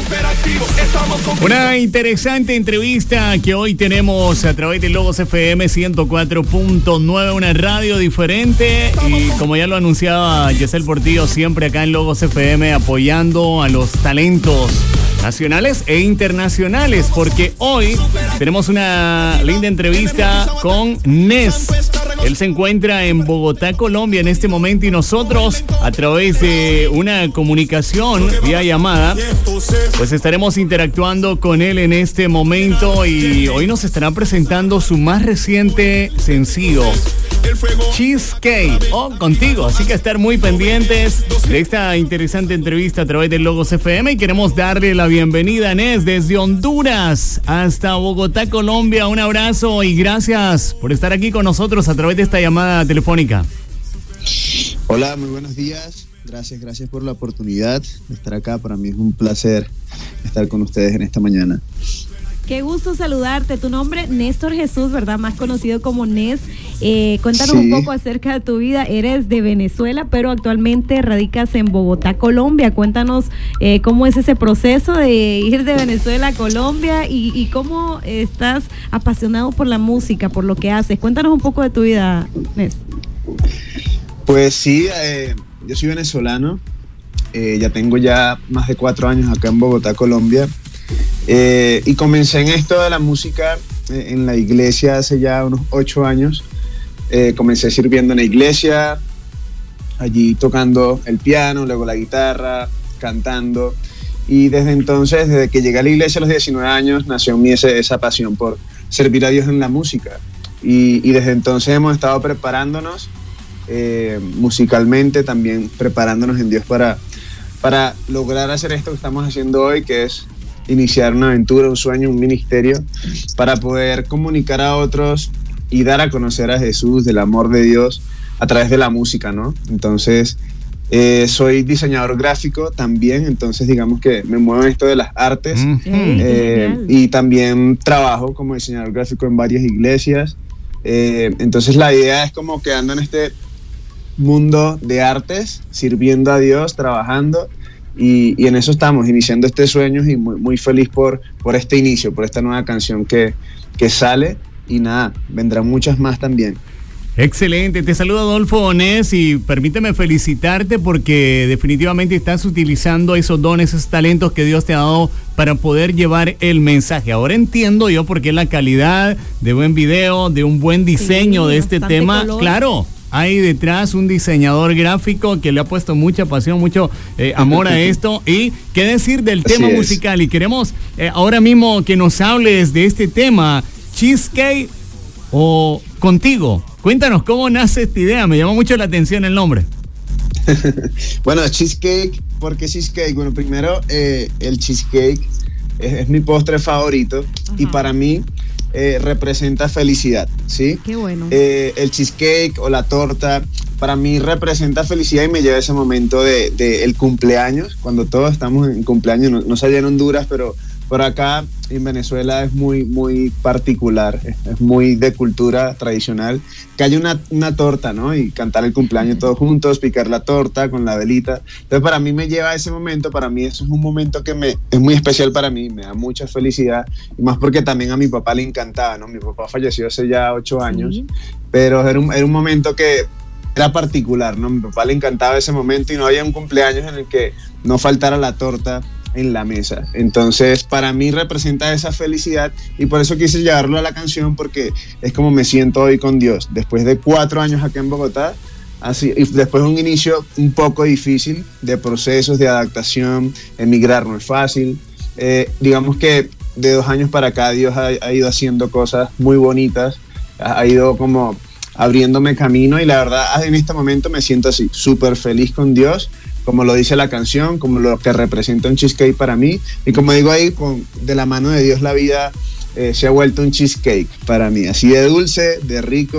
Una interesante entrevista que hoy tenemos a través de Logos FM 104.9, una radio diferente, y como ya lo anunciaba Yesel Portillo, siempre acá en Logos FM apoyando a los talentos nacionales e internacionales, porque hoy tenemos una linda entrevista con Nes. Él se encuentra en Bogotá, Colombia en este momento, y nosotros a través de una comunicación vía llamada pues estaremos interactuando con él en este momento, y hoy nos estará presentando su más reciente sencillo, Cheesecake, Contigo. Así que estar muy pendientes de esta interesante entrevista a través de Logos FM, y queremos darle la bienvenida a Nes desde Honduras hasta Bogotá, Colombia. Un abrazo y gracias por estar aquí con nosotros a través de esta llamada telefónica. Hola, muy buenos días. Gracias por la oportunidad de estar acá. Para mí es un placer estar con ustedes en esta mañana. Qué gusto saludarte. Tu nombre, Néstor Jesús, ¿verdad? Más conocido como Nes. Cuéntanos un poco acerca de tu vida. Eres de Venezuela, pero actualmente radicas en Bogotá, Colombia. Cuéntanos cómo es ese proceso de ir de Venezuela a Colombia y cómo estás apasionado por la música, por lo que haces. Cuéntanos un poco de tu vida, Nes. Pues sí, yo soy venezolano. Ya tengo más de 4 años acá en Bogotá, Colombia. Y comencé en esto de la música en la iglesia hace ya unos 8 años. Comencé sirviendo en la iglesia, allí tocando el piano, luego la guitarra, cantando. Y desde entonces, desde que llegué a la iglesia a los 19 años, nació en mí esa pasión por servir a Dios en la música. Y desde entonces hemos estado preparándonos musicalmente, también preparándonos en Dios para lograr hacer esto que estamos haciendo hoy, que es iniciar una aventura, un sueño, un ministerio, para poder comunicar a otros y dar a conocer a Jesús, del amor de Dios, a través de la música, ¿no? Entonces, soy diseñador gráfico también, entonces digamos que me muevo en esto de las artes, y también trabajo como diseñador gráfico en varias iglesias. Entonces la idea es como que ando en este mundo de artes, sirviendo a Dios, trabajando, y en eso estamos, iniciando este sueño, y muy feliz por este inicio, por esta nueva canción que sale, y nada, vendrán muchas más también. Excelente, te saluda Adolfo Nes, y permíteme felicitarte porque definitivamente estás utilizando esos dones, esos talentos que Dios te ha dado para poder llevar el mensaje. Ahora entiendo yo por qué la calidad de buen video, de un buen diseño de este tema, color. Claro. Hay detrás un diseñador gráfico que le ha puesto mucha pasión, mucho amor a esto. Y qué decir del tema musical. Y queremos ahora mismo que nos hables de este tema, Cheesecake o Contigo. Cuéntanos cómo nace esta idea. Me llamó mucho la atención el nombre. Bueno, Cheesecake, ¿por qué Cheesecake? Bueno, primero, el cheesecake es mi postre favorito. Ajá. Y para mí representa felicidad, ¿sí? Qué bueno. El cheesecake o la torta para mí representa felicidad, y me lleva ese momento de el cumpleaños, cuando todos estamos en cumpleaños, no sé allá en Honduras, pero por acá en Venezuela es muy particular, es muy de cultura tradicional, que haya una torta, ¿no? Y cantar el cumpleaños todos juntos, picar la torta con la velita. Entonces para mí me lleva a ese momento, para mí eso es un momento que es muy especial para mí, me da mucha felicidad, y más porque también a mi papá le encantaba, ¿no? Mi papá falleció hace ya 8 años, pero era un momento que era particular, ¿no? A mi papá le encantaba ese momento, y no había un cumpleaños en el que no faltara la torta en la mesa. Entonces para mí representa esa felicidad, y por eso quise llevarlo a la canción, porque es como me siento hoy con Dios después de 4 años acá en Bogotá, así, y después de un inicio un poco difícil de procesos de adaptación. Emigrar no es fácil, digamos que de 2 años para acá Dios ha ido haciendo cosas muy bonitas, ha ido como abriéndome camino, y la verdad en este momento me siento así, súper feliz con Dios, como lo dice la canción, como lo que representa un cheesecake para mí, y como digo ahí, de la mano de Dios la vida se ha vuelto un cheesecake para mí, así de dulce, de rico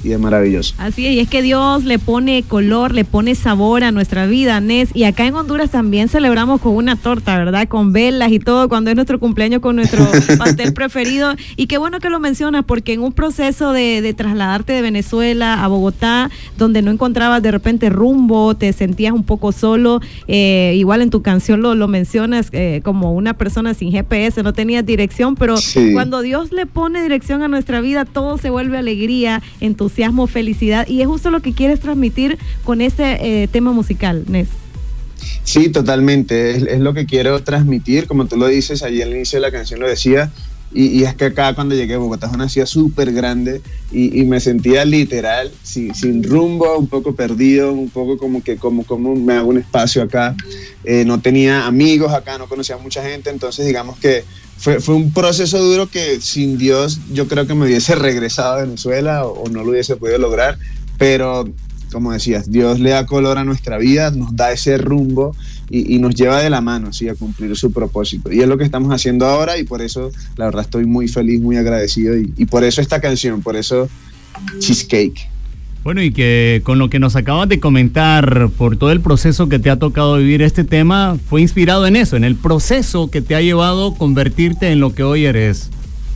de maravilloso. Así es, y es que Dios le pone color, le pone sabor a nuestra vida, Nes, y acá en Honduras también celebramos con una torta, ¿verdad? Con velas y todo, cuando es nuestro cumpleaños, con nuestro pastel preferido. Y qué bueno que lo mencionas, porque en un proceso de trasladarte de Venezuela a Bogotá, donde no encontrabas de repente rumbo, te sentías un poco solo, igual en tu canción lo mencionas como una persona sin GPS, no tenías dirección, pero sí, cuando Dios le pone dirección a nuestra vida, todo se vuelve alegría, entusiasmo, felicidad, y es justo lo que quieres transmitir con este tema musical, Nes. Sí, totalmente, es lo que quiero transmitir, como tú lo dices, allí al inicio de la canción lo decía, y es que acá cuando llegué a Bogotá es una ciudad súper grande y me sentía literal, sin rumbo, un poco perdido, un poco como que como me hago un espacio acá, no tenía amigos acá, no conocía a mucha gente, entonces digamos que fue un proceso duro que sin Dios yo creo que me hubiese regresado a Venezuela o no lo hubiese podido lograr, pero como decías, Dios le da color a nuestra vida, nos da ese rumbo y nos lleva de la mano, ¿sí?, a cumplir su propósito. Y es lo que estamos haciendo ahora y por eso, la verdad, estoy muy feliz, muy agradecido y por eso esta canción, por eso Cheesecake. Bueno, y que con lo que nos acabas de comentar, por todo el proceso que te ha tocado vivir, este tema fue inspirado en eso, en el proceso que te ha llevado a convertirte en lo que hoy eres.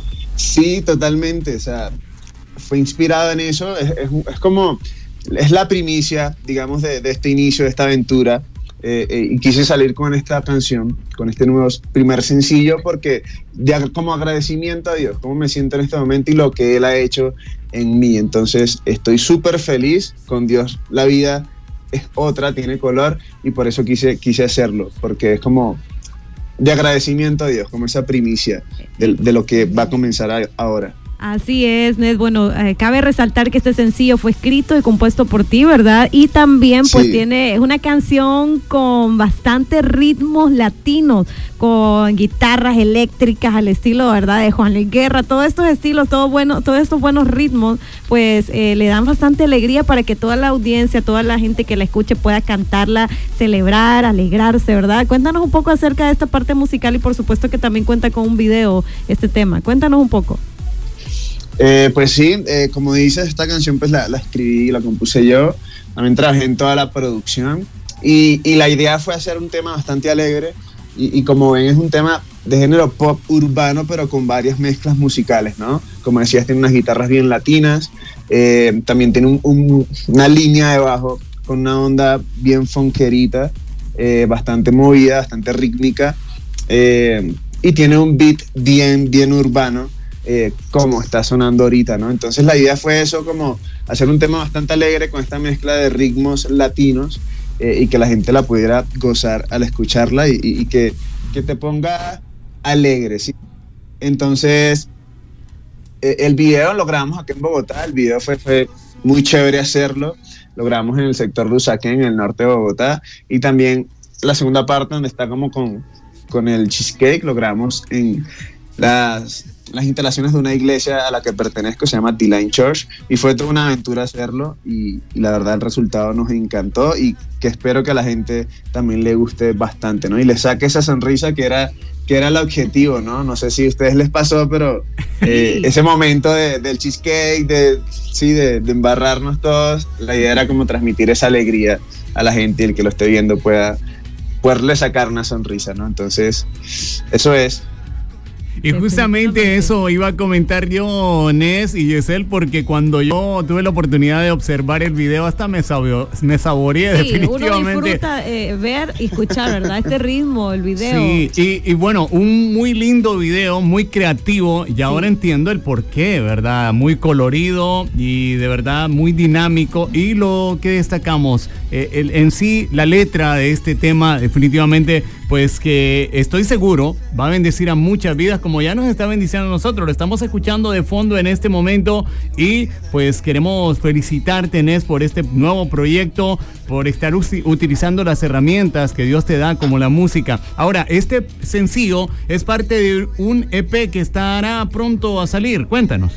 Sí, totalmente, o sea, fue inspirado en eso, es como, es la primicia, digamos, de este inicio, de esta aventura, y quise salir con esta canción, con este nuevo primer sencillo, porque como agradecimiento a Dios, cómo me siento en este momento y lo que Él ha hecho en mí. Entonces estoy súper feliz con Dios, la vida es otra, tiene color, y por eso quise hacerlo, porque es como de agradecimiento a Dios, como esa primicia de lo que va a comenzar ahora. Así es, Nes. Bueno, cabe resaltar que este sencillo fue escrito y compuesto por ti, ¿verdad? Y también pues Sí. es una canción con bastantes ritmos latinos, con guitarras eléctricas al estilo, ¿verdad?, de Juan Luis Guerra. Todos estos estilos, todos estos buenos ritmos, pues le dan bastante alegría para que toda la audiencia, toda la gente que la escuche pueda cantarla, celebrar, alegrarse, ¿verdad? Cuéntanos un poco acerca de esta parte musical y por supuesto que también cuenta con un video este tema. Cuéntanos un poco. Pues sí, como dices, esta canción pues la escribí, la compuse yo, también trabajé en toda la producción y la idea fue hacer un tema bastante alegre y como ven es un tema de género pop urbano pero con varias mezclas musicales, ¿no? Como decías, tiene unas guitarras bien latinas, también tiene una línea de bajo con una onda bien funkerita, bastante movida, bastante rítmica, y tiene un beat bien urbano, como está sonando ahorita, ¿no? Entonces la idea fue eso, como hacer un tema bastante alegre con esta mezcla de ritmos latinos, y que la gente la pudiera gozar al escucharla y que te ponga alegre, ¿sí? Entonces el video lo grabamos aquí en Bogotá, el video fue muy chévere hacerlo, lo grabamos en el sector de Usaquén, en el norte de Bogotá, y también la segunda parte donde está como con el cheesecake, lo grabamos en las instalaciones de una iglesia a la que pertenezco, se llama D-Line Church, y fue toda una aventura hacerlo y la verdad el resultado nos encantó y que espero que a la gente también le guste bastante, ¿no? Y le saque esa sonrisa que era el objetivo, ¿no? No sé si a ustedes les pasó, pero ese momento del cheesecake, de embarrarnos todos, la idea era como transmitir esa alegría a la gente y el que lo esté viendo poderle sacar una sonrisa, ¿no? Entonces, eso es. Y justamente eso iba a comentar yo, Nes y Yesel, porque cuando yo tuve la oportunidad de observar el video hasta me saboreé, sí, definitivamente. Uno disfruta ver y escuchar, ¿verdad? Este ritmo, el video. Sí, y bueno, un muy lindo video, muy creativo, y ahora entiendo el porqué, ¿verdad? Muy colorido y de verdad muy dinámico. Y lo que destacamos, en sí, la letra de este tema, definitivamente, pues que estoy seguro va a bendecir a muchas vidas, como ya nos está bendiciendo a nosotros. Lo estamos escuchando de fondo en este momento y pues queremos felicitarte, Nes, por este nuevo proyecto, por estar utilizando las herramientas que Dios te da, como la música. Ahora, este sencillo es parte de un EP que estará pronto a salir. Cuéntanos.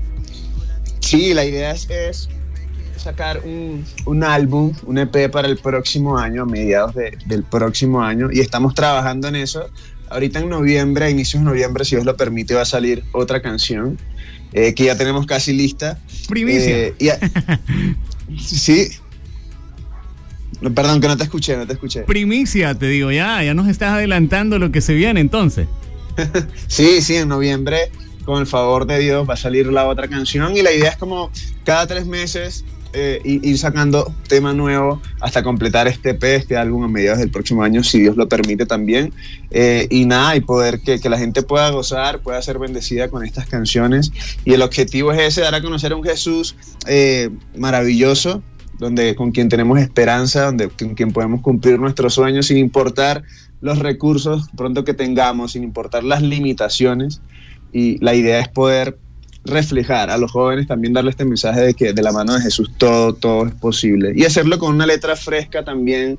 Sí, la idea es sacar un álbum, un EP para el próximo año, a mediados del próximo año, y estamos trabajando en eso ahorita en noviembre, a inicios de noviembre, si Dios lo permite, va a salir otra canción que ya tenemos casi lista. Primicia. Sí. No, perdón, que no te escuché. Primicia, te digo, ya nos estás adelantando lo que se viene entonces. Sí, en noviembre, con el favor de Dios, va a salir la otra canción y la idea es como cada 3 meses ir sacando tema nuevo hasta completar este álbum a mediados del próximo año, si Dios lo permite también. Y poder que la gente pueda gozar, pueda ser bendecida con estas canciones. Y el objetivo es ese, dar a conocer a un Jesús maravilloso, con quien tenemos esperanza, con quien podemos cumplir nuestros sueños sin importar los recursos pronto que tengamos, sin importar las limitaciones. Y la idea es poder reflejar a los jóvenes, también darle este mensaje de que de la mano de Jesús todo es posible, y hacerlo con una letra fresca también,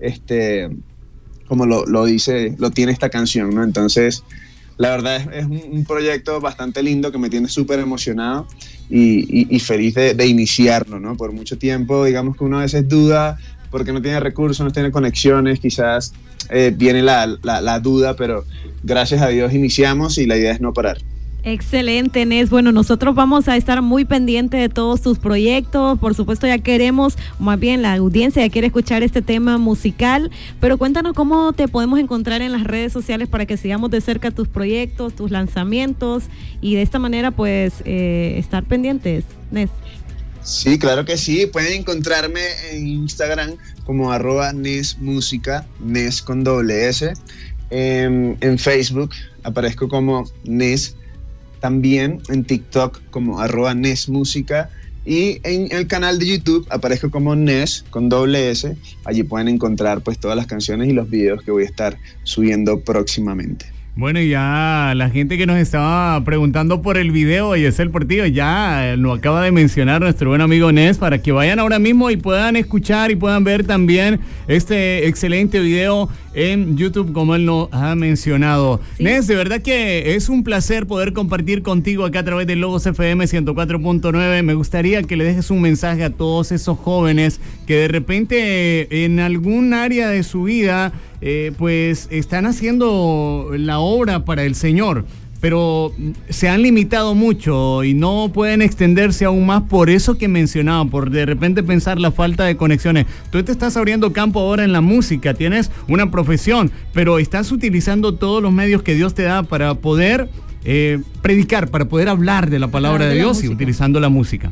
como lo tiene esta canción, ¿no? Entonces la verdad es un proyecto bastante lindo que me tiene súper emocionado y feliz de iniciarlo, ¿no? Por mucho tiempo, digamos que uno a veces duda porque no tiene recursos, no tiene conexiones, quizás viene la duda, pero gracias a Dios iniciamos y la idea es no parar. Excelente, Nes. Bueno, nosotros vamos a estar muy pendientes de todos tus proyectos. Por supuesto, ya queremos, más bien la audiencia ya quiere escuchar este tema musical, pero cuéntanos cómo te podemos encontrar en las redes sociales para que sigamos de cerca tus proyectos, tus lanzamientos y de esta manera pues estar pendientes, Nes. Sí, claro que sí. Pueden encontrarme en Instagram como @nesmusica, Nes con doble S. En Facebook aparezco como Nes. También en TikTok como @nesmusica y en el canal de YouTube aparezco como Nes con doble S. Allí pueden encontrar pues todas las canciones y los videos que voy a estar subiendo próximamente. Bueno, y ya la gente que nos estaba preguntando por el video, Yesel Portillo, ya lo acaba de mencionar nuestro buen amigo Nes, para que vayan ahora mismo y puedan escuchar y puedan ver también este excelente video en YouTube, como él nos ha mencionado. Sí. Nes, de verdad que es un placer poder compartir contigo acá a través de Logos FM 104.9. Me gustaría que le dejes un mensaje a todos esos jóvenes que de repente en algún área de su vida pues están haciendo la obra para el Señor, pero se han limitado mucho y no pueden extenderse aún más por eso que mencionaba, por de repente pensar la falta de conexiones. Tú te estás abriendo campo ahora en la música, tienes una profesión, pero estás utilizando todos los medios que Dios te da para poder predicar, para poder hablar de la palabra de Dios y utilizando la música.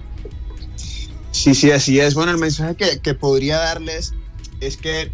Sí, así es. Bueno, el mensaje que podría darles es que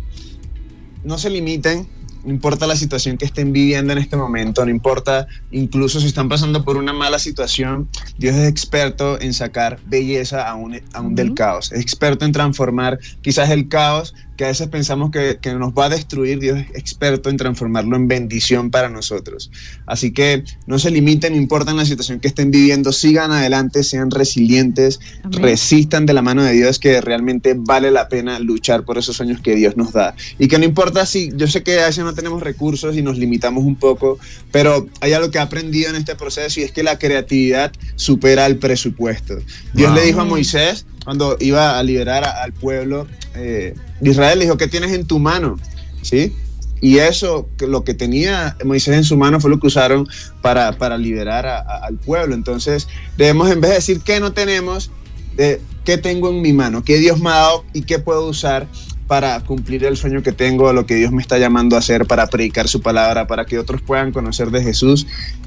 no se limiten, no importa la situación que estén viviendo en este momento, no importa incluso si están pasando por una mala situación, Dios es experto en sacar belleza aún del caos, es experto en transformar quizás el caos que a veces pensamos que nos va a destruir. Dios es experto en transformarlo en bendición para nosotros. Así que no se limiten, no importa la situación que estén viviendo, sigan adelante, sean resilientes, amén, resistan de la mano de Dios, que realmente vale la pena luchar por esos sueños que Dios nos da. Y que no importa si, yo sé que a veces no tenemos recursos y nos limitamos un poco, pero hay algo que he aprendido en este proceso y es que la creatividad supera el presupuesto. Dios le dijo a Moisés, cuando iba a liberar al pueblo de Israel, le dijo: ¿qué tienes en tu mano? ¿Sí? Y eso, lo que tenía Moisés en su mano fue lo que usaron para liberar al pueblo. Entonces debemos, en vez de decir qué no tenemos, qué tengo en mi mano, qué Dios me ha dado y qué puedo usar para cumplir el sueño que tengo, lo que Dios me está llamando a hacer, para predicar su palabra, para que otros puedan conocer de Jesús.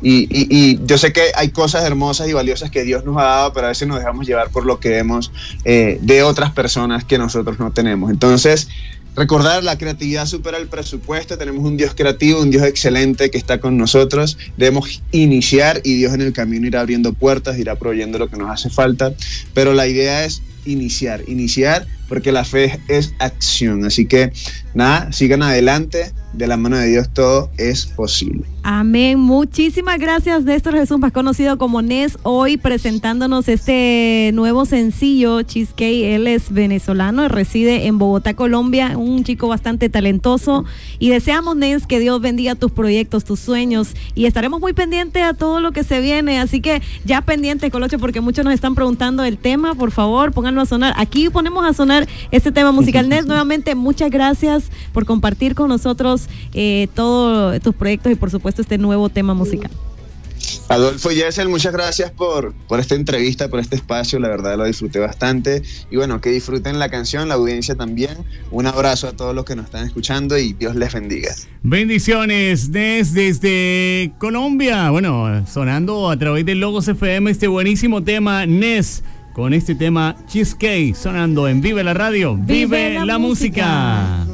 Y yo sé que hay cosas hermosas y valiosas que Dios nos ha dado, pero a veces nos dejamos llevar por lo que vemos de otras personas que nosotros no tenemos. Entonces, recordar, la creatividad supera el presupuesto. Tenemos un Dios creativo, un Dios excelente que está con nosotros. Debemos iniciar y Dios en el camino irá abriendo puertas, irá proveyendo lo que nos hace falta. Pero la idea es iniciar, porque la fe es acción. Así que nada, sigan adelante, de la mano de Dios todo es posible. Amén. Muchísimas gracias, Néstor Jesús, más conocido como Nes, hoy presentándonos este nuevo sencillo, Cheesecake. Él es venezolano, reside en Bogotá, Colombia, un chico bastante talentoso, y deseamos, Nes, que Dios bendiga tus proyectos, tus sueños, y estaremos muy pendientes a todo lo que se viene. Así que ya pendientes, Colocho, porque muchos nos están preguntando el tema. Por favor, pongan pónganlo a sonar. Aquí ponemos a sonar este tema musical. Nes, nuevamente, muchas gracias por compartir con nosotros todos tus proyectos y por supuesto este nuevo tema musical. Adolfo y Yesel, muchas gracias por esta entrevista, por este espacio, la verdad lo disfruté bastante y bueno, que disfruten la canción, la audiencia también. Un abrazo a todos los que nos están escuchando y Dios les bendiga. Bendiciones, Nes, desde Colombia, bueno, sonando a través de Logos FM este buenísimo tema, Nes, con este tema Cheesecake, sonando en Vive la Radio, Vive la música.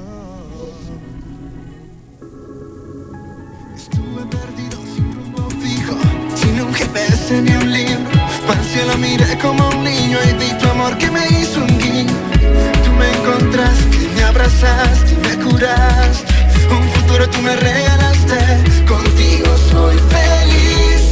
Ni un libro, al cielo miré como un niño y vi tu amor que me hizo un guiño. Tú me encontraste, me abrazaste, me curaste, un futuro tú me regalaste, contigo soy feliz.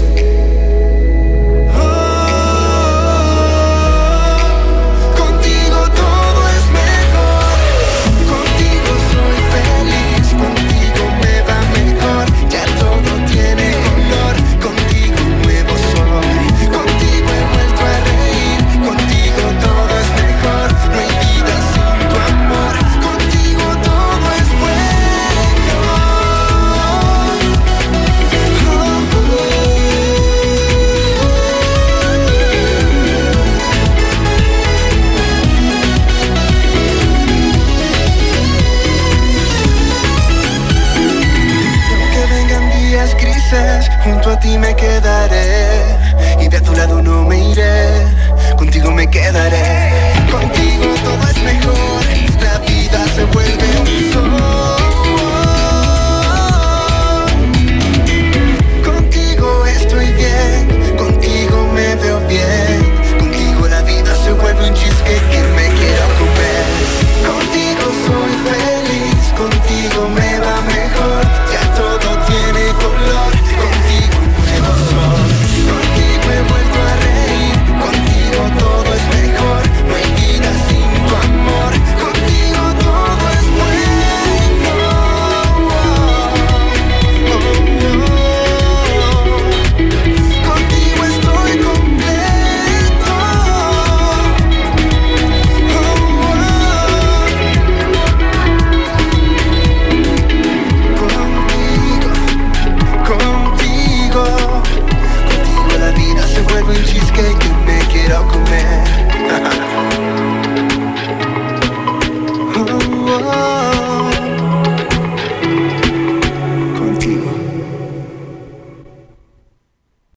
Contigo todo es mejor, contigo soy feliz, contigo me va mejor, ya todo tiene color, contigo nuevo soy, contigo he vuelto a reír, contigo todo es mejor, no hay vida sin tu amor, contigo todo es bueno. Aunque vengan días grises, junto a ti me quedaré y de tu lado no me iré, contigo me quedaré.